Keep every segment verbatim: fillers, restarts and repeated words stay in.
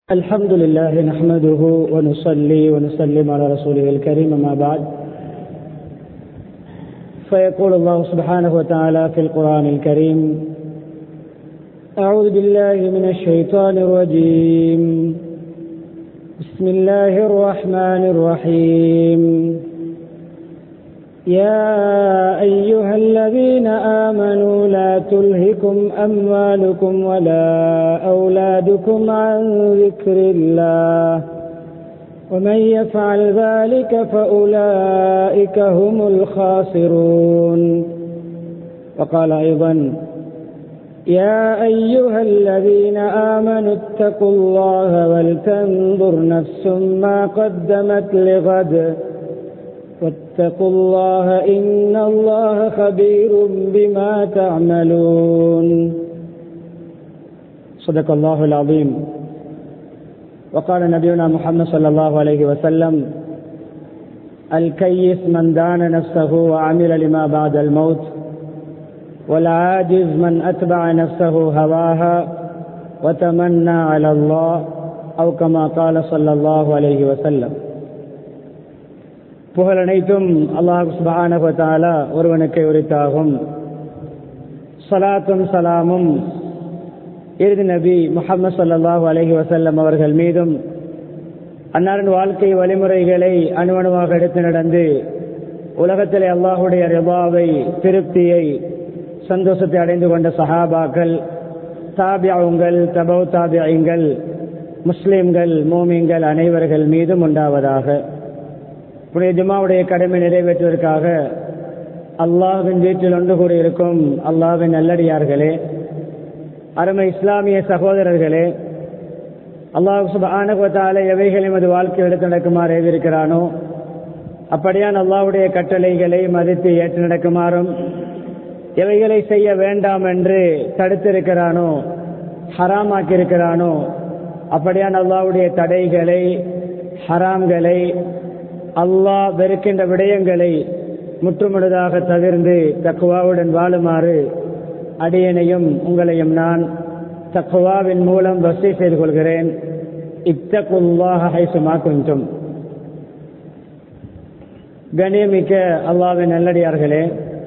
الحمد لله نحمده ونصلي ونسلم على رسوله الكريم، ما بعد، فيقول الله سبحانه وتعالى في القرآن الكريم: أعوذ بالله من الشيطان الرجيم، بسم الله الرحمن الرحيم. يا أيها الذين آمنوا لا تلهكم أموالكم ولا أولادكم عن ذكر الله ومن يفعل ذلك فأولئك هم الخاسرون. وقال أيضا: يا أيها الذين آمنوا اتقوا الله ولتنظر نفس ما قدمت لغد واتقوا الله إن الله خبير بما تعملون. صدق الله العظيم. وقال نبينا محمد صلى الله عليه وسلم: الكيس من دان نفسه وعمل لما بعد الموت، والعاجز من أتبع نفسه هواها وتمنى على الله، أو كما قال صلى الله عليه وسلم. புகழ் அனைத்தும் அல்லாஹ் சுப்ஹானஹு வ தஆலா ஒருவனுக்கே உரித்தாகும். ஸலாத்தும் ஸலாமும் இறுதி நபி முஹம்மது ஸல்லல்லாஹு அலைஹி வஸல்லம் அவர்கள் மீதும், அன்னாரின் வாழ்க்கை வழிமுறைகளை அணுவணுவாக எடுத்து நடந்து உலகத்திலே அல்லாஹுடைய ரிபாவை, திருப்தியை, சந்தோஷத்தை அடைந்து கொண்ட சஹாபாக்கள், தாபிஊன்கள், தபௌ தாபிஈன்கள், முஸ்லிம்கள், மூமின்கள் அனைவர்கள் மீதும் உண்டாவதாக. புனித ஜும்மாவுடைய கடமை நிறைவேற்றுவதற்காக அல்லாஹ்வின் வீட்டில் ஒன்று கூடியிருக்கும் அல்லாஹ்வின் நல்லடியார்களே, அருமை இஸ்லாமிய சகோதரர்களே, அல்லாஹ் சுப்ஹானஹு வ தஆலா எவைகளை எமது வாழ்க்கையில் எடுத்து நடக்குமாறு ஏவிருக்கிறானோ அப்படியான் அல்லாஹ்வுடைய கட்டளைகளை மதித்து ஏற்று நடக்குமாறும், எவைகளை செய்ய வேண்டாம் என்று தடுத்திருக்கிறானோ, ஹராமாக்கி இருக்கிறானோ அப்படியான் அல்லாஹ்வுடைய தடைகளை, ஹராம்களை, அல்லாஹ் வெறுக்கின்ற விடயங்களை முற்றுமுழுதாக தவிர்ந்து தக்வாவுடன் வாழுமாறு அடியனையும் உங்களையும் நான் தக்வாவின் மூலம் வஸீ செய்து கொள்கிறேன். இத்தகுல்லாஹ ஹைசுமா குன்தும். கண்ணியமிக்க அல்லாஹ்வின் நல்லடியார்களே,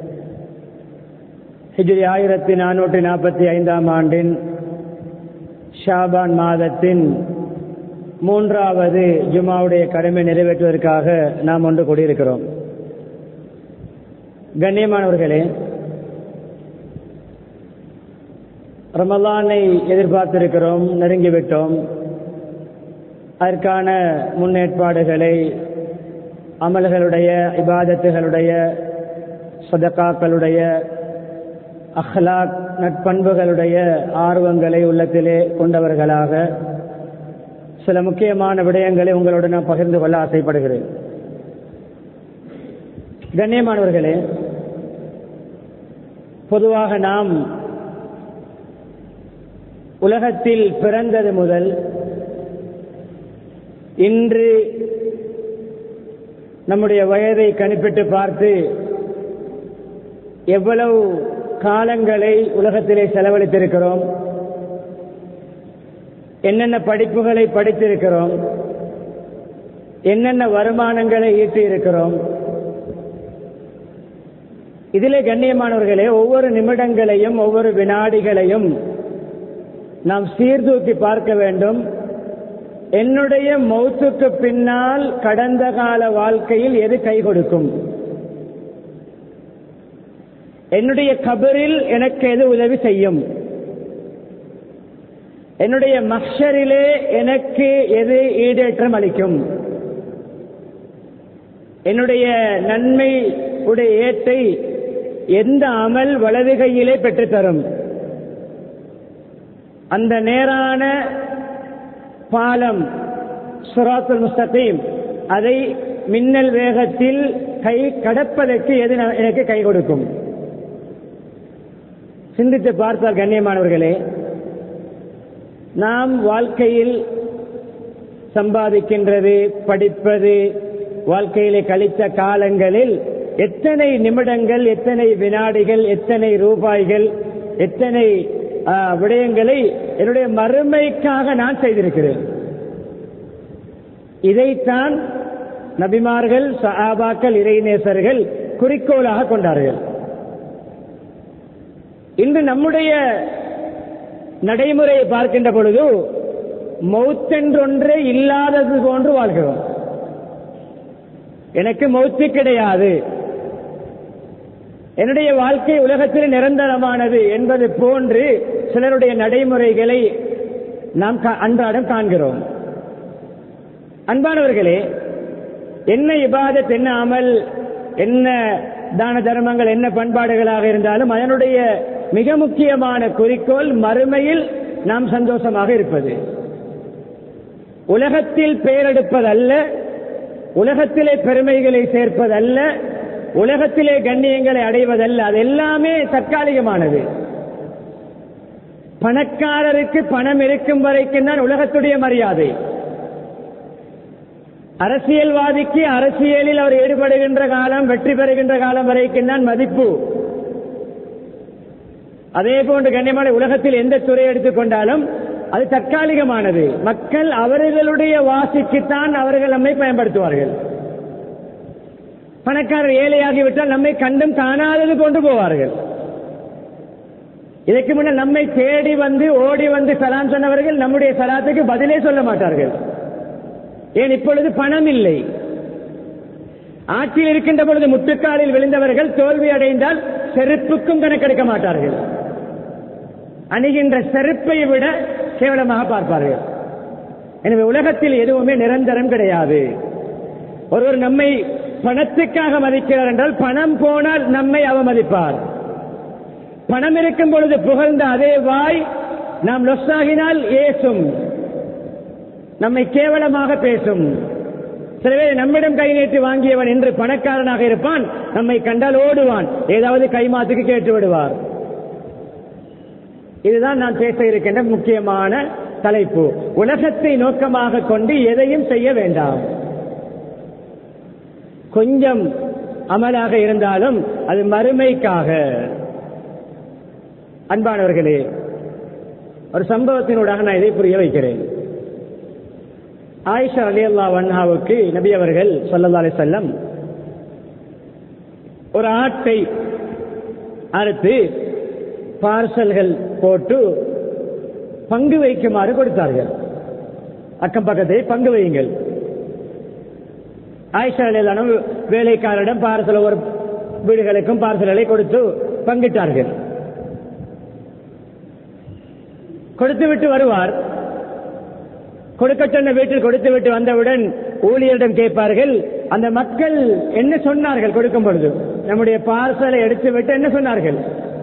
ஹிஜ்ரி ஆயிரத்தி நானூற்றி நாற்பத்தி ஐந்தாம் ஆண்டின் ஷாபான் மாதத்தின் மூன்றாவது ஜுமாவுடைய கடமை நிறைவேற்றுவதற்காக நாம் ஒன்று கூடியிருக்கிறோம். கண்ணியமானவர்களே, ரமலானை எதிர்பார்த்திருக்கிறோம், நெருங்கிவிட்டோம். அதற்கான முன்னேற்பாடுகளை, அமல்களுடைய, இபாதத்துகளுடைய, சதகாக்களுடைய, அஹ்லாக் நட்பண்புகளுடைய ஆர்வங்களை உள்ளத்திலே கொண்டவர்களாக சில முக்கியமான விடயங்களை உங்களோடு நான் பகிர்ந்து கொள்ள ஆசைப்படுகிறேன். கண்ணியமானவர்களே, பொதுவாக நாம் உலகத்தில் பிறந்தது முதல் இன்று நம்முடைய வயதை கணிப்பிட்டு பார்த்து எவ்வளவு காலங்களை உலகத்திலே செலவழித்திருக்கிறோம், என்னென்ன படிப்புகளை படித்திருக்கிறோம், என்னென்ன வருமானங்களை ஈட்டி இருக்கிறோம். இதிலே கண்ணியமானவர்களே, ஒவ்வொரு நிமிடங்களையும் ஒவ்வொரு வினாடிகளையும் நாம் சீர்தூக்கி பார்க்க வேண்டும். என்னுடைய மௌத்துக்கு பின்னால் கடந்த கால வாழ்க்கையில் எது கை கொடுக்கும், என்னுடைய கபரில் எனக்கு எது உதவி செய்யும், என்னுடைய மஹ்ஷரிலே எனக்கு எது ஈடேற்றம் அளிக்கும், என்னுடைய நன்மை உடைய ஏற்றை எந்த அமல் வலது கையிலே பெற்றுத்தரும். அந்த நேரான பாலம் சிராத்துல் முஸ்தகீம், அதை மின்னல் வேகத்தில் கை கடப்பதற்கு எது எனக்கு கை கொடுக்கும். சிந்தித்து பார்த்தால் கண்ணியமானவர்களே, நாம் வாழ்க்கையில் சம்பாதிக்கின்றது, படிப்பது, வாழ்க்கையிலே கழித்த காலங்களில் எத்தனை நிமிடங்கள், எத்தனை வினாடிகள், எத்தனை ரூபாய்கள், எத்தனை விடயங்களை என்னுடைய மறுமைக்காக நான் செய்திருக்கிறேன். இதைத்தான் நபிமார்கள், சஹாபாக்கள், இறைநேசர்கள் குறிக்கோளாக கொண்டார்கள். இன்று நம்முடைய நடைமுறையை பார்க்கின்ற பொழுது மௌத்தென்றொன்றே இல்லாதது போன்று வாழ்கிறோம். எனக்கு மௌத்து கிடையாது, என்னுடைய வாழ்க்கை உலகத்தில் நிரந்தரமானது என்பது போன்று சிலருடைய நடைமுறைகளை நாம் அன்றாடம் காண்கிறோம். அன்பானவர்களே, என்ன இபாதத், என்ன அமல், என்ன தான தர்மங்கள், என்ன பண்பாடுகளாக இருந்தாலும் அதனுடைய மிக முக்கியமான குறிக்கோள் மறுமையில் நாம் சந்தோஷமாக இருப்பது. உலகத்தில் பெயரெடுப்பதல்ல, உலகத்திலே பெருமைகளை சேர்ப்பதல்ல, உலகத்திலே கண்ணியங்களை அடைவதல்ல. அது எல்லாமே தற்காலிகமானது. பணக்காரருக்கு பணம் இருக்கும் வரைக்கும் தான் உலகத்துடைய மரியாதை. அரசியல்வாதிக்கு அரசியலில் அவர் ஈடுபடுகின்ற காலம், வெற்றி பெறுகின்ற காலம் வரைக்கும் தான் மதிப்பு. அதே போன்று கண்ணியமான உலகத்தில் எந்த துறை எடுத்துக்கொண்டாலும் அது தற்காலிகமானது. மக்கள் அவர்களுடைய வாசிக்குத்தான் அவர்கள் நம்மை பயன்படுத்துவார்கள். பணக்காரர் ஏழையாகிவிட்டால் நம்மை கண்டும் காணாதது கொண்டு போவார்கள். இதற்கு முன்னர் நம்மை தேடி வந்து ஓடி வந்து சலாம் சொன்னவர்கள் நம்முடைய சலாத்துக்கு பதிலே சொல்ல மாட்டார்கள். ஏன்? இப்பொழுது பணம் இல்லை. ஆட்சியில் இருக்கின்ற பொழுது முட்டுக்காலில் விழுந்தவர்கள் தோல்வி அடைந்தால் செருப்புக்கும் கணக்கெடுக்க மாட்டார்கள். அணிகின்ற செருப்பை விட கேவலமாக பார்ப்பார்கள். எனவே உலகத்தில் எதுவுமே நிரந்தரம் கிடையாது. ஒருவர் நம்மை பணத்துக்காக மதிக்கிறார் என்றால் பணம் போனால் நம்மை அவமதிப்பார். பணம் இருக்கும் பொழுது புகழ்ந்த அதே வாய் நாம் லொஸ்ஸாகினால் ஏசும், நம்மை கேவலமாக பேசும். சிலவே நம்மிடம் கை நீட்டி வாங்கியவன் என்று பணக்காரனாக இருப்பான், நம்மை கண்டால் ஓடுவான், ஏதாவது கைமாத்துக்கு கேட்டு விடுவார். இதுதான் நான் பேச இருக்கின்ற முக்கியமான தலைப்பு. உலகத்தை நோக்கமாக கொண்டு எதையும் செய்ய வேண்டாம். கொஞ்சம் அமலாக இருந்தாலும் அது மறுமைக்காக. அன்பானவர்களே, ஒரு சம்பவத்தினூடாக நான் இதை புரிய வைக்கிறேன். ஆயிஷா ரலியல்லாஹு அன்ஹாவுக்கு நபி அவர்கள் ஸல்லல்லாஹு அலைஹி வஸல்லம் ஒரு ஆட்டை அறுத்து பார்சல்கள் போட்டு பங்கு வைக்குமாறு கொடுத்தார்கள். அக்கம் பக்கத்தை பங்கு வையுங்கள். ஆயிஷா ரலியல்லாஹு அன்ஹா வேலைக்காரரிடம் பார்சல், ஒரு வீடுகளுக்கும் பார்சல்களை கொடுத்து பங்கிட்டார்கள். கொடுத்து விட்டு வருவார். கொடுக்க சொன்ன வீட்டில் கொடுத்து விட்டு வந்தவுடன் ஊழியரிடம் கேட்பார்கள், அந்த மக்கள் என்ன சொன்னார்கள் கொடுக்கும் பொழுது? நம்முடைய பார்சலை எடுத்து விட்டு என்ன சொன்னார்கள்?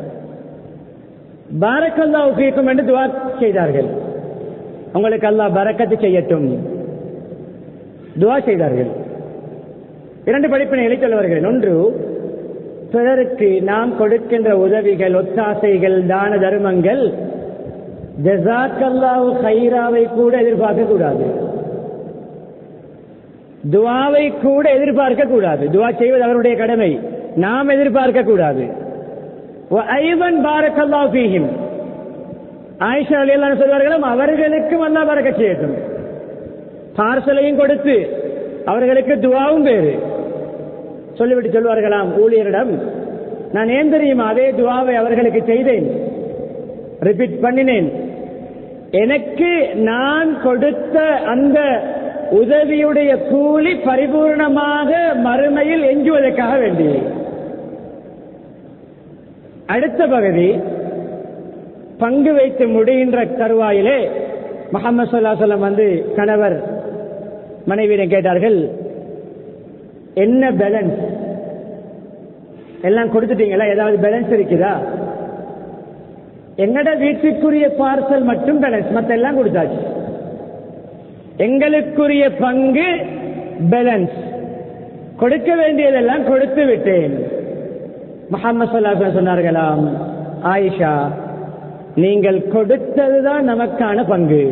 பாரக்கல்லாஹு ஃபீக்கும் என்று துஆ செய்தார்கள். உங்களுக்கு அல்லாஹ் பரக்கத்து செய்யட்டும் துஆ செய்தார்கள். இரண்டு படிப்பினைகளை சொல்ல வருகிறேன். ஒன்று, பிறருக்கு நாம் கொடுக்கின்ற உதவிகள், ஒத்தாசைகள், தான தர்மங்கள் ஜஸாக்கல்லாஹு கைராவை கூட எதிர்பார்க்க கூடாது. துஆவை கூட எதிர்பார்க்க கூடாது. துஆ செய்வது அவருடைய கடமை, நாம் எதிர்பார்க்க கூடாது. ஐவன் பாரக்கல்லாஹு ஃபீஹிம், ஆயிஷா ரலியல்லாஹு அன்ஹா சொல்வார்களும் அவர்களுக்கும் அல்லாஹ் பரக்கத் செய்யட்டும். பார்சலையும் கொடுத்து அவர்களுக்கு துஆவும் பேரு சொல்லிவிட்டு சொல்வார்களாம் ஊழியரிடம், நான் ஏன் தெரியுமா அதே துஆவை அவர்களுக்கு செய்தேன், ரிப்பீட் பண்ணினேன். எனக்கு நான் கொடுத்த அந்த உதவியுடைய கூலி பரிபூர்ணமாக மறுமையில் எஞ்சுவதற்காக வேண்டி. அடுத்த பகுதி, பங்கு வைத்து முடிகின்ற தருவாயிலே முஹம்மது ஸல்லல்லாஹு அலைஹி வஸல்லம் வந்து கணவர் மனைவியிடம் கேட்டார்கள், என்ன பேலன்ஸ்? எல்லாம் கொடுத்துட்டீங்களா? ஏதாவது பேலன்ஸ் இருக்குதா? எங்கட வீட்டுக்குரிய பார்சல் மட்டும் பேலன்ஸ், மத்த எல்லாம் கொடுத்தாச்சு. எங்களுக்குரிய பங்கு பேலன்ஸ், கொடுக்க வேண்டியதெல்லாம் கொடுத்து விட்டேன். முஹம்மது ஸல்லல்லாஹு அலைஹி வஸல்லம் சொன்னார்களாம், ஆயிஷா, நீங்கள் கொடுத்ததுதான் நமக்கான பங்கு,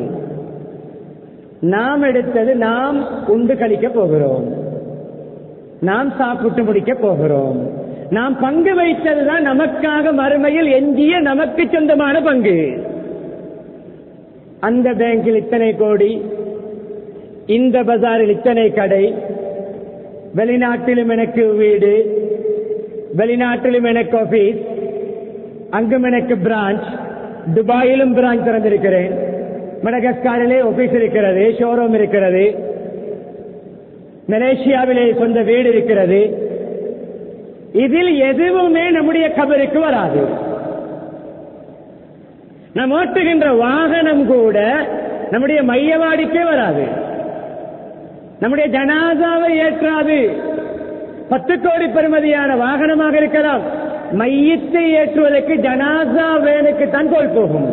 நாம் எடுத்தது நாம் உண்டு கழிக்க போகிறோம், நாம் சாப்பிட்டு முடிக்க போகிறோம். நாம் பங்கு வைத்ததுதான் நமக்காக மறுமையில் எஞ்சிய நமக்கு சொந்தமான பங்கு. அந்த பேங்கில் இத்தனை கோடி, இந்த பஜாரில் இத்தனை கடை, வெளிநாட்டிலும் எனக்கு வீடு, வெளிநாட்டிலும் எனக்கு ஆபீஸ், அங்கும் எனக்கு பிரான்ச், துபாயிலும் பிரான்ச் திறந்திருக்கிறேன், மடகஸ்காரிலே ஆபீஸ் இருக்கிறது, ஷோரூம் இருக்கிறது, மலேசியாவிலே சொந்த வீடு இருக்கிறது. இதில் எதுவுமே நம்முடைய கபருக்கு வராது. நாம் ஓட்டுகின்ற வாகனம் கூட நம்முடைய மையவாடிக்கே வராது, நம்முடைய ஜனாசாவை ஏற்றாது. பத்து கோடி பெறுமதியான வாகனமாக இருக்கலாம், மையத்தை ஏற்றுவதற்கு ஜனாசா வேனுக்கு தான் கோல் போகும்.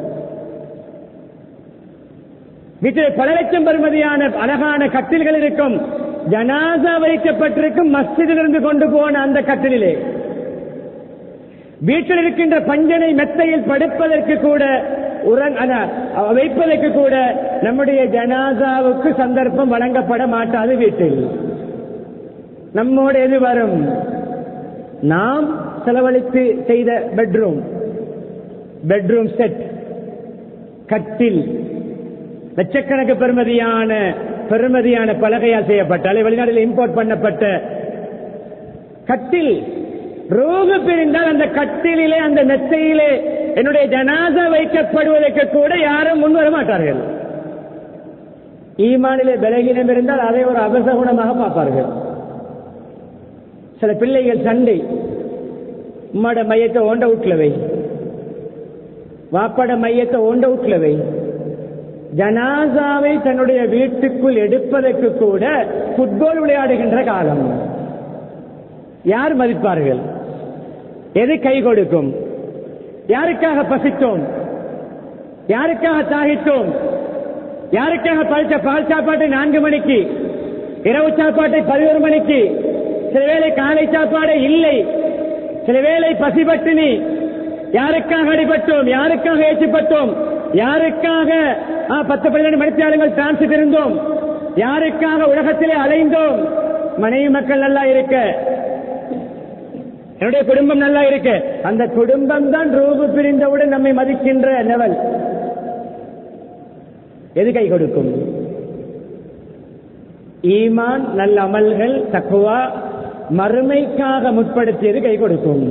வீட்டில் பல லட்சம் பெறுமதியான அழகான கட்டில்கள் இருக்கும், ஜனாசா வைக்கப்பட்டிருக்கும் மஸ்ஜிதிலிருந்து கொண்டு போன அந்த கட்டிலே. வீட்டில் இருக்கின்ற பஞ்சனை மெத்தையில் படுப்பதற்கு கூட வைப்பதற்கு கூட நம்முடைய ஜனாசாவுக்கு சந்தர்ப்பம் வழங்கப்பட மாட்டாது. வீட்டில் நம்மோடு எது வரும்? நாம் செலவழித்து செய்த பெட்ரூம், பெட்ரூம் செட், கட்டில், லட்சக்கணக்கு பெறுமதியான பெறுமதியான பலகையால் செய்யப்பட்ட வெளிநாட்டில் இம்போர்ட் பண்ணப்பட்ட கட்டில். ரோகு பிரிந்தால் அந்த கட்டிலே அந்த நெத்தையிலே என்னுடைய ஜனாசா வைக்கப்படுவதற்கு கூட யாரும் முன்வர மாட்டார்கள். ஈமானிலே பலகீனம் இருந்தால் அதை ஒரு அபசகுணமாக பார்ப்பார்கள். சில பிள்ளைகள் சண்டை, உம்மோட மையத்தை ஓண்ட விட்டுலவை, வாப்பட மையத்தை ஓண்ட விட்டுலவை. ஜனாசாவை தன்னுடைய வீட்டுக்குள் எடுப்பதற்கு கூட புட்பால் விளையாடுகின்ற காலம். யார் மதிப்பார்கள்? எது கை கொடுக்கும்? யாருக்காக பசித்தோம்? யாருக்காக தாகித்தோம்? யாருக்காக பழித்த பால் சாப்பாட்டை நான்கு மணிக்கு, இரவு சாப்பாட்டை பதினோரு மணிக்கு, சில வேளை காலை சாப்பாடே இல்லை, சில வேளை பசிபட்டினி. யாருக்காக அடிபட்டோம்? யாருக்காக ஏற்றிப்பட்டோம்? யாருக்காக பத்து பன்னிரண்டு மணித்தியாளர்கள் டிரான்சிட் இருந்தோம்? யாருக்காக உலகத்திலே அலைந்தோம்? மனைவி மக்கள் நல்லா இருக்க, என்னுடைய குடும்பம் நல்லா இருக்க. அந்த குடும்பம் தான் ரூபு பிரிந்தவுடன் நம்மை மதிக்கின்ற லெவல். எது கை கொடுக்கும்? ஈமான், நல்ல அமல்கள், தக்வா, மறுமைக்காக முற்படுத்தியது கை கொடுக்கும்.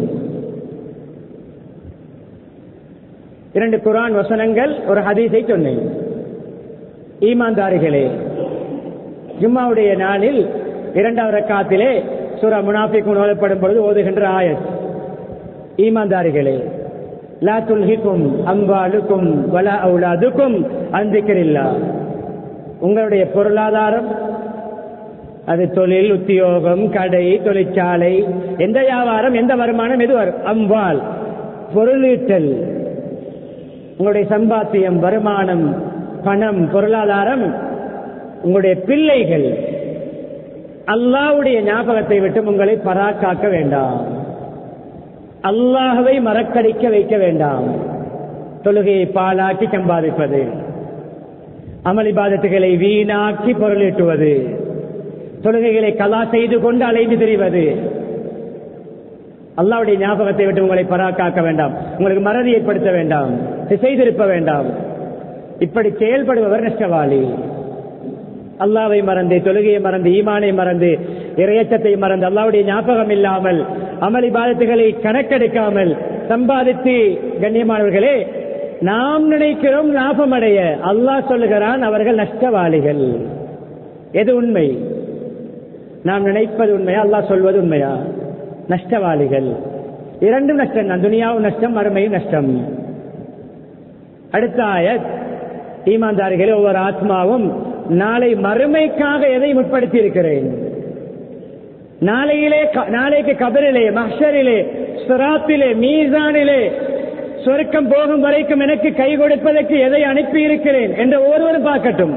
இரண்டு குர்ஆன் வசனங்கள், ஒரு ஹதீஸை சொன்னேன். ஈமான்தாரிகளே, ஜும்மாவுடைய நாளில் இரண்டாவது ரக்காத்திலே சூரா முனாஃபிகூன் ஓதப்படும் பொழுது ஓதுகின்ற ஆயத், ஈமான்தாரிகளே, லா துல்ஹிகும் அம்வாலுக்கும் வலா அவுலாதுக்கும் அன் திக்ரில்லாஹ். உங்களுடைய பொருளாதாரம், அது தொழில், உத்தியோகம், கடை, தொழிற்சாலை, எந்த வியாபாரம், எந்த வருமானம், எது வரும்? அம்வால், பொருளீட்டல். உங்களுடைய சம்பாத்தியம், வருமானம், பணம், பொருளாதாரம், உங்களுடைய பிள்ளைகள் அல்லாஹ்வுடைய ஞாபகத்தை விட்டு உங்களை பராக்காக்க வேண்டாம். அல்லாஹ்வை மறக்கடிக்க வைக்க வேண்டாம். தொழுகையை பாழாக்கி சம்பாதிப்பது, அமல் இபாதத்துகளை வீணாக்கி பொருளீட்டுவது, தொழுகைகளை கலா செய்து கொண்டு அலைந்து திரிவது, அல்லாஹ்வுடைய ஞாபகத்தை விட்டு உங்களை பராக்காக்க வேண்டாம். உங்களுக்கு மறதி ஏற்படுத்த வேண்டாம், திசை திருப்ப வேண்டாம். இப்படி செயல்படுபவர் நஷ்டவாளி. அல்லாஹ்வை மறந்து, தொழுகையை மறந்து, ஈமானை மறந்து, இறையச்சத்தை மறந்து, அல்லாஹ்வுடைய ஞாபகம் இல்லாமல், அமல் இபாதத்துகளை கணக்கெடுக்காமல் சம்பாதித்து, கண்ணியமானவர்களே, நாம் நினைக்கிறோம் லாபம் அடைய, அல்லாஹ் சொல்லுகிறான் அவர்கள் நஷ்டவாளிகள். எது உண்மை? நாம் நினைப்பது உண்மையா, அல்லாஹ் சொல்வது உண்மையா? நஷ்டவாளிகள். இரண்டும் நஷ்டம் தான், துனியாவும் நஷ்டம், மறுமையும் நஷ்டம். அடுத்த ஆயத், ஈமான்தாரிகளே, ஒவ்வொரு ஆத்மாவும் நாளை மறுமைக்காக எதை முற்படுத்தி இருக்கிறேன்? நாளையிலே, நாளைக்கு கபரிலே, மஹ்ஷரிலே, சிராத்திலே, மீசானிலே, சொர்க்கம் போகும் வரைக்கும் எனக்கு கை கொடுப்பதற்கு எதை அனுப்பி இருக்கிறேன் என்று ஒவ்வொருவரும் பார்க்கட்டும்.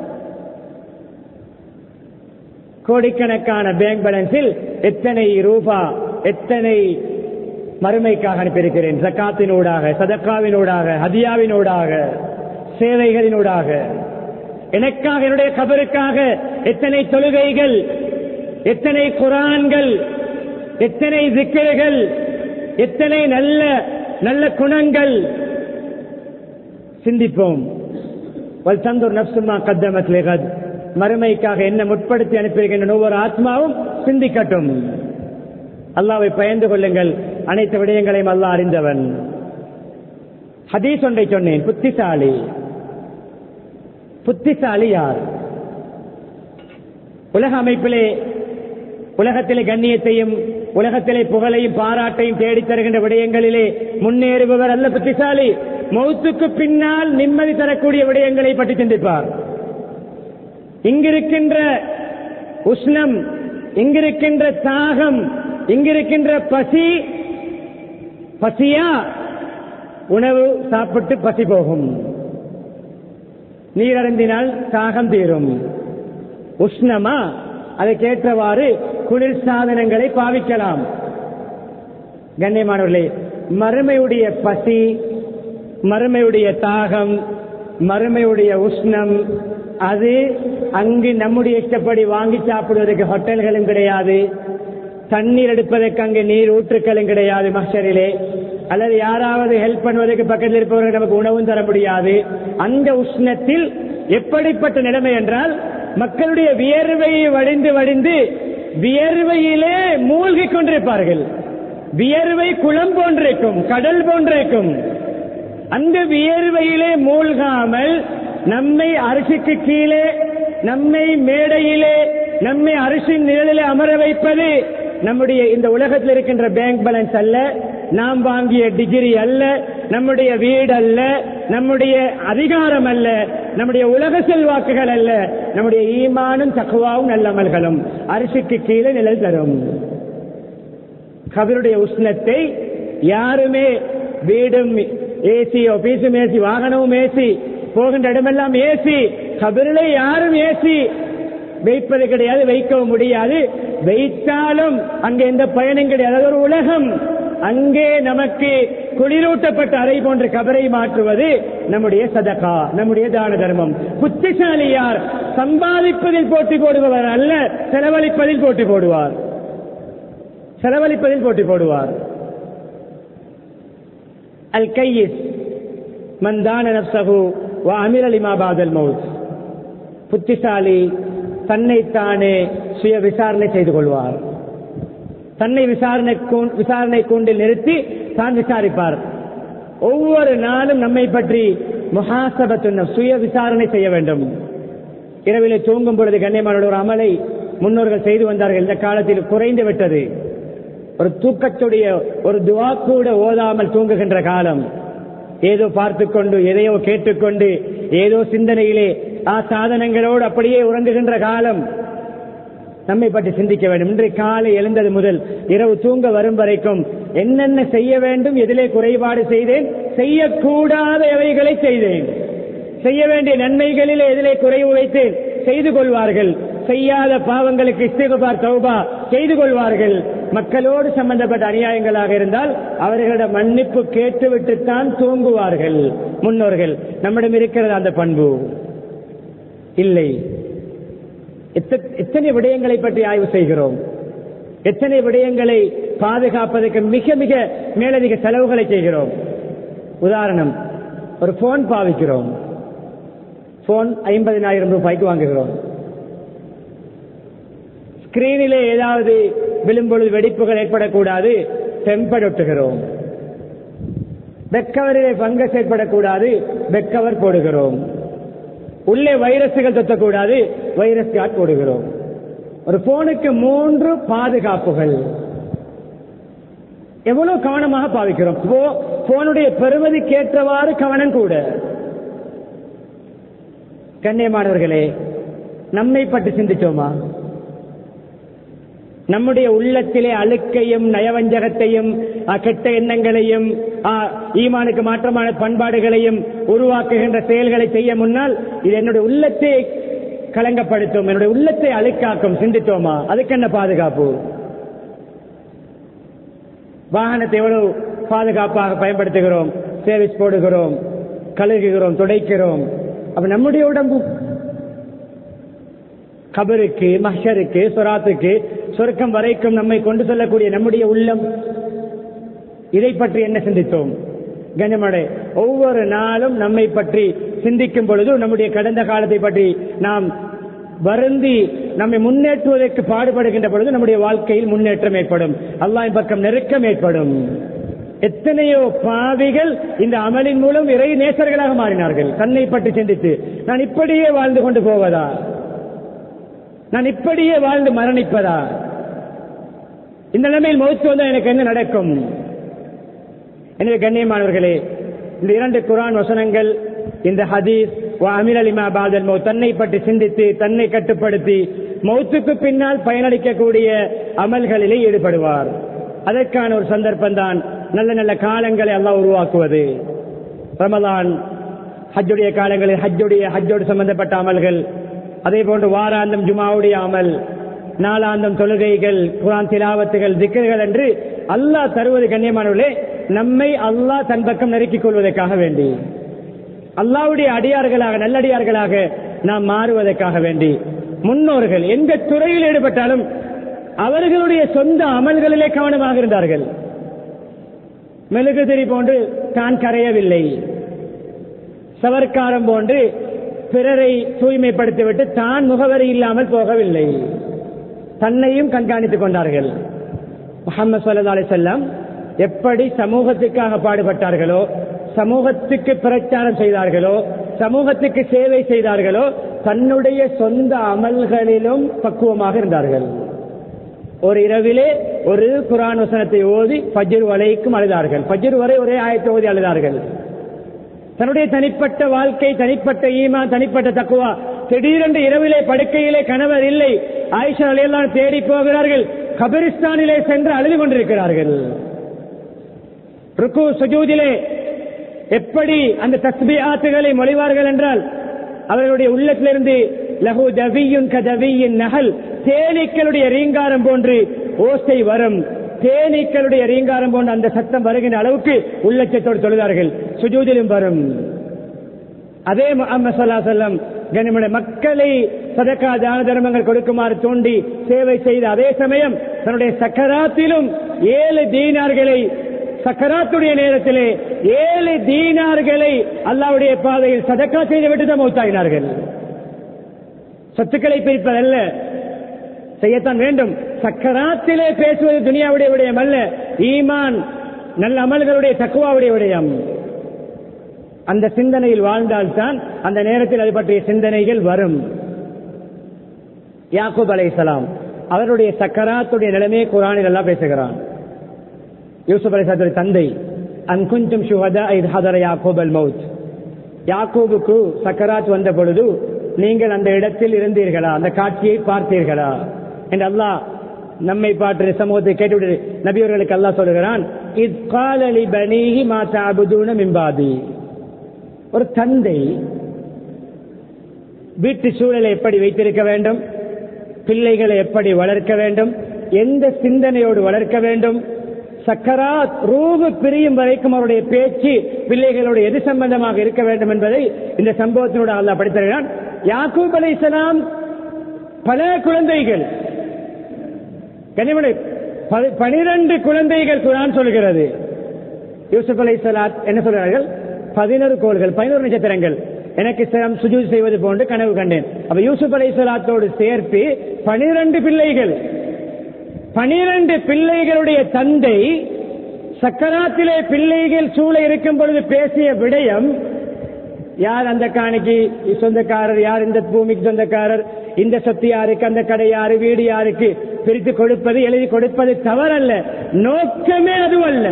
கோடிக்கணக்கான பேங்க் பேலன்ஸில் எத்தனை ரூபா, எத்தனை மறுமைக்காக அனுப்பியிருக்கிறேன்? ஜகாத்தினூடாக, சதக்காவினூடாக, ஹதியாவினூடாக, சேவைகளினூடாக. எனக்காக, என்னுடைய கபருக்காக எத்தனை தொழுகைகள், எத்தனை குர்ஆன்கள், எத்தனை திக்ருகள், எத்தனை நல்ல நல்ல குணங்கள். சிந்திப்போம். வல் தன்துர் நஃப்ஸு மா கத்தமத் லிகத். மறுமைக்காக என்ன முற்படுத்தி அனுப்பியிருக்கின்ற ஒவ்வொரு ஆத்மாவும் சிந்திக்கட்டும். அல்லாஹ்வை பயந்து கொள்ளுங்கள். அனைத்து விடயங்களையும் அல்லாஹ் அறிந்தவன். ஹதீஸ் ஒன்றை சொன்னேன். புத்திசாலி புத்திசாலி யார்? உலக அமைப்பிலே உலகத்திலே கண்ணியத்தையும் உலகத்திலே புகழையும் பாராட்டையும் தேடித் தருகின்ற விடயங்களிலே முன்னேறுபவர் அல்ல புத்திசாலி. மௌத்துக்கு பின்னால் நிம்மதி தரக்கூடிய விடயங்களை பற்றி சிந்திப்பார். இங்கிருக்கின்ற உஷ்ணம், இங்கிருக்கின்ற தாகம், இங்கிருக்கின்ற பசி, பசியா உணவு சாப்பிட்டு பசி போகும். நீர் அருந்தினால் தாகம் தீரும். உஷ்ணமா அதற்கேற்றவாறு குளிர் சாதனங்களை பாவிக்கலாம். கண்ணியமானவர்களே, மறுமையுடைய பசி, மறுமையுடைய தாகம், மறுமையுடைய உஷ்ணம், அது அங்கு நம்முடைய இஷ்டப்படி வாங்கி சாப்பிடுவதற்கு ஹோட்டல்களும் கிடையாது, தண்ணீர் எடுப்பதற்கு அங்கு நீர் ஊற்றுக்களும் கிடையாது மஹ்ஷரிலே, அல்லது யாராவது ஹெல்ப் பண்ணுவதற்கு பக்கத்தில் இருப்பவர்கள் நமக்கு உணவும் தர முடியாது. அந்த உஷ்ணத்தில் எப்படிப்பட்ட நிலைமை என்றால், மக்களுடைய வியர்வையை வடிந்து வடிந்து வியர்வையிலே மூழ்கிக் கொண்டிருப்பார்கள். வியர்வை குளம் போன்றிருக்கும், கடல் போன்றிருக்கும். அந்த வியர்வையிலே மூழ்காமல் நம்மை அரிசிக்கு கீழே, நம்மை மேடையிலே, நம்மை அரிசியின் நிழலிலே அமர வைப்பது நம்முடைய இந்த உலகத்தில் இருக்கின்ற பேங்க் பேலன்ஸ் அல்ல, நாம் வாங்கிய டிகிரி அல்ல, நம்முடைய வீடு அல்ல, நம்முடைய அதிகாரம் அல்ல, நம்முடைய உலக செல்வாக்குகள் அல்ல, நம்முடைய ஈமானும் தக்வாவும் நல்லமல்களும் அரிசிக்கு கீழே நிழல் தரும். கபருடைய உஷ்ணத்தை யாருமே, வீடும் ஏசி, ஆபீஸும் ஏசி, வாகனமும் ஏசி, போகின்ற இடமெல்லாம் ஏசி, கபரிலே யாரும் ஏசி வைப்பது கிடையாது, வைக்கவும் முடியாது. வைத்தாலும் அங்கே எந்த பயனும் கிடையாது. அது ஒரு உலகம். அங்கே நமக்கு குளிரூட்டப்பட்ட அறை போன்ற கபரை மாற்றுவது நம்முடைய சதகா, நம்முடைய தான தர்மம். புத்திசாலி யார்? சம்பாதிப்பதில் போட்டி போடுபவர் அல்ல, செலவழிப்பதில் போட்டி போடுவார். செலவழிப்பதில் போட்டி போடுவார். அல் கையிஸ் மன் தான நஃப்ஸஹு வ அமில லிமா பஅதல் மௌத். புத்திசாலி தன்னைத்தானே சுய விசாரணை செய்து கொள்வார். தன்னை விசாரணை விசாரணை கூண்டில் நிறுத்தி தான் விசாரிப்பார். ஒவ்வொரு நாளும் நம்மை பற்றி முஹாசபத்து, சுய விசாரணை செய்ய வேண்டும். இரவிலே தூங்கும் பொழுது கண்ணியமான ஒரு அமலை முன்னோர்கள் செய்து வந்தார்கள். இந்த காலத்தில் குறைந்து விட்டது. ஒரு தூக்கத்துடைய ஒரு துவா கூட ஓதாமல் தூங்குகின்ற காலம். ஏதோ பார்த்து கொண்டு, எதையோ கேட்டுக்கொண்டு, ஏதோ சிந்தனையிலே ஆ சாதனங்களோடு அப்படியே உறங்குகின்ற காலம். நம்மை பற்றி சிந்திக்க வேண்டும். இன்று காலை எழுந்தது முதல் இரவு தூங்க வரும் வரைக்கும் என்னென்ன செய்ய வேண்டும், எதிலே குறைபாடு செய்தேன், செய்யக்கூடாத எவைகளை செய்தேன், செய்ய வேண்டிய நன்மைகளில் எதிலே குறைவு வைத்தேன், செய்து கொள்வார்கள். செய்யாத பாவங்களுக்கு இஸ்திக்பார், தௌபா செய்து கொள்வார்கள். மக்களோடு சம்பந்தப்பட்ட அநியாயங்களாக இருந்தால் அவர்களிடம் மன்னிப்பு கேட்டுவிட்டுத்தான் தூங்குவார்கள் முன்னோர்கள். நம்மிடம் இருக்கிறது அந்த பண்பு இல்லை. எத்தனை விடயங்களை பற்றி ஆய்வு செய்கிறோம், எத்தனை விடயங்களை பாதுகாப்பதற்கு மிக மிக மேலதிக செலவுகளை செய்கிறோம். உதாரணம், ஒரு போன் பாவிக்கிறோம். போன் ஐம்பதினாயிரம் ரூபாய்க்கு வாங்குகிறோம். ஸ்கிரீனிலே ஏதாவது விழும்பொழுது வெடிப்புகள் ஏற்படக்கூடாது, டெம்பர் ஒட்டுகிறோம். பெக்கவரிலே பங்கஸ் ஏற்படக்கூடாது, பெக்கவர் போடுகிறோம். உள்ளே வைரஸ்கள் தொத்தக்கூடாது, வைரஸ் கார்டு போடுகிறோம். ஒரு போனுக்கு மூன்று பாதுகாப்புகள். எவ்வளவு கவனமாக பாவிக்கிறோம். போனுடைய பெறுமதிக்கேற்றவாறு கவனம் கூட. கண்ணியமானவர்களே, நம்மை பற்றி சிந்திச்சோமா? நம்முடைய உள்ளத்திலே அழுக்கையும் நயவஞ்சகத்தையும் கெட்ட எண்ணங்களையும் ஈமானுக்கு மாற்றமான பண்பாடுகளையும் உருவாக்குகின்ற செயல்களை செய்ய முன்னால் இது என்னுடைய உள்ளத்தை கலங்கப்படுத்தும், என்னுடைய உள்ளத்தை அழுக்காக்கும். சிந்தித்தோமா? அதுக்கு என்ன பாதுகாப்பு? வாகனத்தை எவ்வளவு பாதுகாப்பாக பயன்படுத்துகிறோம், சர்வீஸ் போடுகிறோம், கழுகுகிறோம், துடைக்கிறோம். அப்ப நம்முடைய உடம்பு கபருக்கு, மஹ்ஷருக்கு, சொராத்துக்கு, சொர்க்கம் வரைக்கும் நம்மை கொண்டு செல்லக்கூடிய நம்முடைய உள்ளம், இதை பற்றி என்ன சிந்தித்தோம்? கண்ணியமானே, ஒவ்வொரு நாளும் நம்மை பற்றி சிந்திக்கும் பொழுது நம்முடைய கடந்த காலத்தை பற்றி நாம் வருந்தி நம்மை முன்னேற்றுவதற்கு பாடுபடுகின்ற பொழுது நம்முடைய வாழ்க்கையில் முன்னேற்றம் ஏற்படும், அல்லாஹ்வின் பக்கம் நெருக்கம் ஏற்படும். எத்தனையோ பாவிகள் இந்த அமலின் மூலம் இறை நேசர்களாக மாறினார்கள். தன்னை பற்றி சிந்தித்து நான் இப்படியே வாழ்ந்து கொண்டு போவதா, நான் இப்படியே வாழ்ந்து மரணிப்பதா, இந்த நிலைமையில் மௌத் வந்தால் எனக்கு என்ன நடக்கும்? எனவே கண்ணியமானவர்களே, இந்த இரண்டு குர்ஆன் வசனங்கள், இந்த ஹதீஸ் வஅமில லிமா பஅதல் மௌத், தன்னை பற்றி சிந்தித்து தன்னை கட்டுப்படுத்தி மௌத்துக்கு பின்னால் பயனளிக்கக்கூடிய அமல்களிலே ஈடுபடுவார். அதற்கான ஒரு சந்தர்ப்பம் தான் நல்ல நல்ல காலங்களை அல்லாஹ் உருவாக்குவது. ரமலான், ஹஜ்ஜுடைய காலங்களில் ஹஜ்ஜுடைய ஹஜ்ஜோடு சம்பந்தப்பட்ட அமல்கள், அதே போன்று வாராந்தம் ஜுமாவுடைய அமல், நாளாந்தம் தொழுகைகள், குர்ஆன் திலாவத்துகள், திக்ர்கள் என்று அல்லாஹ் தருவது கண்ணியமானவர்களே நம்மை அல்லாஹ் தன் பக்கம் நெருக்கிக் கொள்வதற்காக வேண்டி, அல்லாஹ்வுடைய அடியார்களாக நல்லடியார்களாக நாம் மாறுவதற்காக வேண்டி. முன்னோர்கள் எந்த துறையில் ஈடுபட்டாலும் அவர்களுடைய சொந்த அமல்களிலே கவனமாக இருந்தார்கள். மெழுகுதிரி போன்று தான் கரையவில்லை, சவர்க்காரம் போன்று பிறரை தூய்மைப்படுத்திவிட்டு தான் முகவரி இல்லாமல் போகவில்லை, தன்னையும் கண்காணித்துக் கொண்டார்கள். முஹம்மது ஸல்லல்லாஹு அலைஹி வஸல்லம் எப்படி சமூகத்துக்காக பாடுபட்டார்களோ, சமூகத்துக்கு பிரச்சாரம் செய்தார்களோ, சமூகத்துக்கு சேவை செய்தார்களோ, தன்னுடைய சொந்த அமல்களிலும் பக்குவமாக இருந்தார்கள். ஒரு இரவிலே ஒரு குர்ஆன் வசனத்தை ஓதி ஃபஜ்ர் வரைக்கும் அழுதார்கள். ஃபஜ்ர் வரை ஒரே ஆயத்தை ஓதி அழுதார்கள். தன்னுடைய தனிப்பட்ட வாழ்க்கை, தனிப்பட்ட ஈமான், தனிப்பட்ட தக்வா. திடீரென்று இரவிலே படுக்கையிலே கணவர் இல்லை, ஆயிஷா ரலியல்லாஹு அன்ஹா தேடி போகிறார்கள், கபிரிஸ்தானிலே சென்று அழுது கொண்டிருக்கிறார்கள். ருக்கு சுஜூதிலே எப்படி அந்த தஸ்பீஹாத்துகளை மொழிவார்கள் என்றால், அவர்களுடைய உள்ளத்திலிருந்து லஹு தவியுன் கதவியின் நகல், தேனீக்களுடைய ரீங்காரம் போன்று ஓசை வரும், தேனீக்களுடைய ரீங்காரம் போன்ற அந்த சத்தம் வருகின்ற அளவுக்கு உள்ளச்சத்தோடு தொழுதார்கள். சுஜூதிலும் வரும். அதே முஹம்மது ஸல்லல்லாஹு அலைஹி வஸல்லம் கண்ணியமான மக்களை சதகா தான தர்மங்கள் கொடுக்குமாறு தூண்டி சேவை செய்த அதே சமயம் தன்னுடைய சக்கராத்திலும் ஏழு தீனார்களை, சக்கராத்துடைய நேரத்திலே ஏழு தீனார்களை அல்லாஹ்வுடைய பாதையில் சதகா செய்துவிட்டு தான் மௌத்தாகினார்கள். சொத்துக்களை பிரிப்பதல்ல, செய்யத்தான் வேண்டும். சக்கராத்திலே பேசுவது துனியாவுடைய விடயம் அல்ல, ஈமான் நல்ல அமல்களுடைய தக்வாவுடைய விடயம். அந்த சிந்தனையில் வாழ்ந்தால்தான் அந்த நேரத்தில் அது பற்றிய சிந்தனைகள் வரும். யாக்கூப் அலைஹிஸ்ஸலாம் அவருடைய சக்கராத்துடைய நிலைமையை குர்ஆனில் எல்லாம் பேசுகிறான். யூசுப் அலைஹிஸ்ஸலாத்துடைய தந்தை, அன் குன்தும் ஷுஹதா இத் ஹதர யாக்கூப் அல் மௌத், யாக்கூபுக்கு சக்கராத் வந்த பொழுது நீங்கள் அந்த இடத்தில் இருந்தீர்களா, அந்த காட்சியை பார்த்தீர்களா என்று அல்லாஹ் நம்மை பாட்டு சமூகத்தை கேட்டுவிட்டு நபியவர்களுக்கு அல்லாஹ் சொல்லுகிறான், இத் கால லி பனீஹி மா தஅபுதூன மின் பாதி. ஒரு தந்தை வீட்டு சூழலை எப்படி வைத்திருக்க வேண்டும், பிள்ளைகளை எப்படி வளர்க்க வேண்டும், எந்த சிந்தனையோடு வளர்க்க வேண்டும், சக்கராத் ரூஹு பிரியும் வரைக்கும் அவருடைய பேச்சு பிள்ளைகளோடு எது சம்பந்தமாக இருக்க வேண்டும் என்பதை இந்த சம்பவத்தினோடு அல்லாஹ் படித்திருக்கிறான். யாக்கூப் அலைஹிஸ்ஸலாம் பல குழந்தைகள், கனிமனை பனிரெண்டு குழந்தைகள் குர்ஆன் சொல்கிறது. யூசுப் அலைஹிஸ்ஸலாம் என்ன சொல்கிறார்கள், பதினொரு கோள்கள், பதினோரு நட்சத்திரங்கள், எனக்கு சுஜூத் செய்வது போன்று கனவு கண்டேன். அப்ப யூசுப் அலைஹிஸ்ஸலாத்தோடு சேர்த்து பனிரெண்டு பிள்ளைகள், பனிரெண்டு பிள்ளைகளுடைய தந்தை சக்கராத்திலே பிள்ளைகள் சூழ இருக்கும் பொழுது பேசிய விடயம், யார் அந்த காணிக்கு சொந்தக்காரர், யார் இந்த பூமிக்கு சொந்தக்காரர், இந்த சொத்து யாருக்கு, அந்த கடை யாரு, வீடு யாருக்கு பிரித்து கொடுப்பது, எழுதி கொடுப்பது தவறல்ல, நோக்கமே அதுவல்ல,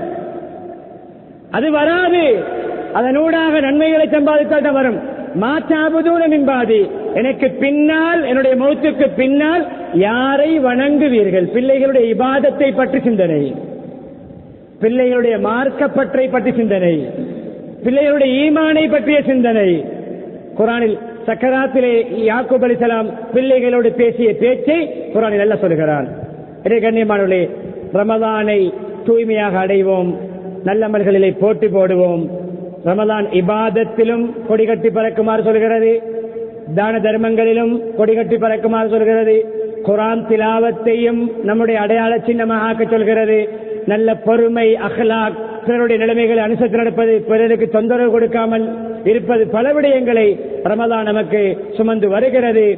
அது வராது. அதனூடாக நன்மைகளை சம்பாதித்தால் வரும். மாற்றாபுதூன மின்பாதி, எனக்கு பின்னால், என்னுடைய மௌத்துக்கு பின்னால் யாரை வணங்குவீர்கள், பிள்ளைகளுடைய இபாதத்தை பற்றி சிந்தனை, பிள்ளைகளுடைய மார்க்கப்பற்றை பற்றி சிந்தனை, பிள்ளைகளுடைய ஈமானை பற்றிய சிந்தனை. குர்ஆனில் சக்கராத்திலே யாக்கூப் அலைஹிஸ்ஸலாம் பிள்ளைகளோடு பேசிய பேச்சை குர்ஆனில் அல்லாஹ் சொல்கிறான். இதே கண்ணியமானவர்களே, ரமலானை தூய்மையாக அடைவோம், நல்லமல்களிலே போட்டி போடுவோம். ரமலான் இபாதத்திலும் கொடிகட்டி பறக்குமாறு சொல்கிறது, தான தர்மங்களிலும் கொடிகட்டி பறக்குமாறு சொல்கிறது, குர்ஆன் திலாவத்தையும் நம்முடைய அடையாள சின்னமாக ஆக்க சொல்கிறது. நல்ல பொறுமை, அஹ்லாக், பிறருடைய நிலைமைகளை அனுசரித்து நடப்பது, பிறருக்கு தொந்தரவு கொடுக்காமல் இருப்பது, பல விடயங்களை ரமலான் நமக்கு சுமந்து வருகிறது.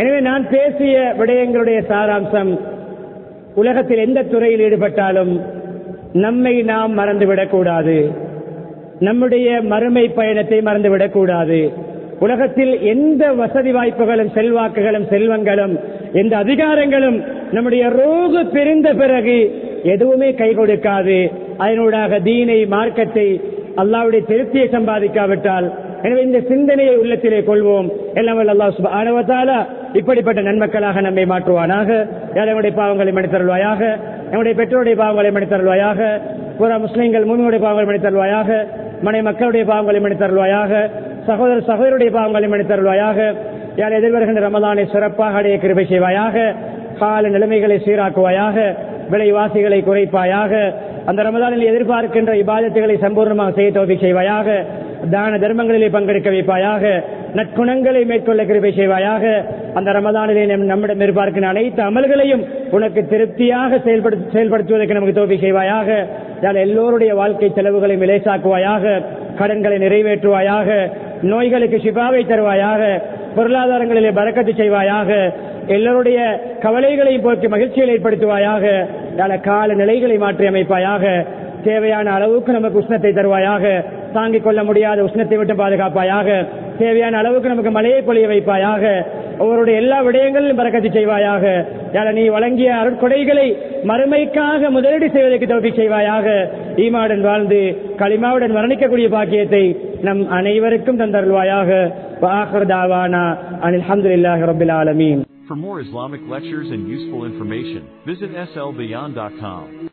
எனவே நான் பேசிய விடயங்களுடைய சாராம்சம், உலகத்தில் எந்த துறையில் ஈடுபட்டாலும் நம்மை நாம் மறந்துவிடக் கூடாது, நம்முடைய மறுமை பயணத்தை மறந்துவிடக் கூடாது. உலகத்தில் எந்த வசதி வாய்ப்புகளும் செல்வாக்குகளும் செல்வங்களும் எந்த அதிகாரங்களும் நம்முடைய ரோகு பிரிந்த பிறகு எதுவுமே கை கொடுக்காது. அதனூடாக தீனை, மார்க்கத்தை, அல்லாஹ்வுடைய திருப்தியை சம்பாதிக்காவிட்டால். எனவே இந்த சிந்தனையை உள்ளத்திலே கொள்வோம். எல்லாம் வல்ல அல்லாஹ் சுப்ஹானஹு வ தஆலா இப்படிப்பட்ட நன்மக்களாக நம்மை மாற்றுவானாக. நம்முடைய பாவங்களை மன்னித்தருள்வாயாக, நம்முடைய பெற்றோருடைய பாவங்களை மன்னித்தருள்வாயாக, புற முஸ்லிம்கள் மூமினுடைய பாவங்களை மன்னித்தருள்வாயாக, மனை மக்களுடைய பாவங்களை மன்னித்தருள்வாயாக, சகோதர சகோதரருடைய பாவங்களை மன்னித்தருள்வாயாக. யார் எதிர்வருகின்ற ரமலானை சிறப்பாக அடைய கிருபை செய்வாயாக, கால நிலைமைகளை சீராக்குவாயாக, விலைவாசிகளை குறைப்பாயாக, அந்த ரமலானில் எதிர்பார்க்கின்ற இபாதத்துகளை சம்பூர்ணமாக செய்ய தௌஃபீக் செய்வாயாக, தான தர்மங்களிலே பங்கெடுக்க வைப்பாயாக, நற்குணங்களை மேற்கொள்ள கிருபை செய்வாயாக. அந்த ரமலானிலே நம்மிடம் எதிர்பார்க்கின்ற அனைத்து அமல்களையும் உனக்கு திருப்தியாக செயல்படுத்துவதற்கு நமக்கு தௌஃபீக் செய்வாயாக. எல்லோருடைய வாழ்க்கை செலவுகளை விலேசாக்குவாயாக, கடன்களை நிறைவேற்றுவாயாக, நோய்களுக்கு ஷிஃபாவை தருவாயாக, பொருளாதாரங்களிலே பரக்கத்து செய்வாயாக, எல்லோருடைய கவலைகளையும் போக்கி மகிழ்ச்சியை ஏற்படுத்துவாயாக. கால நிலைகளை மாற்றி அமைப்பாயாக, தேவையான அளவுக்கு நமக்கு உஷ்ணத்தை தருவாயாக, தாங்கிக் கொள்ள முடியாத உஷ்ணத்தை விட்டு பாதுகாப்பாயாக, தேவையான அளவுக்கு நமக்கு மழையை பொழிய வைப்பாயாக, அவருடைய எல்லா விடயங்களிலும் பரக்கத்து செய்வாயாக. நீ வழங்கிய அருட்கொடைகளை மறுமைக்காக முதலீடு செய்வதற்கு தௌஃபீக் செய்வாயாக. ஈமாவுடன் வாழ்ந்து களிமாவுடன் வர்ணிக்கக்கூடிய பாக்கியத்தை நம் அனைவருக்கும் தந்தருள்வாயாக. வஆகிரு தஅவானா அனில் ஹம்துலில்லாஹி ரப்பில் ஆலமீன். For more Islamic lectures and useful information, visit S L Bayan dot com.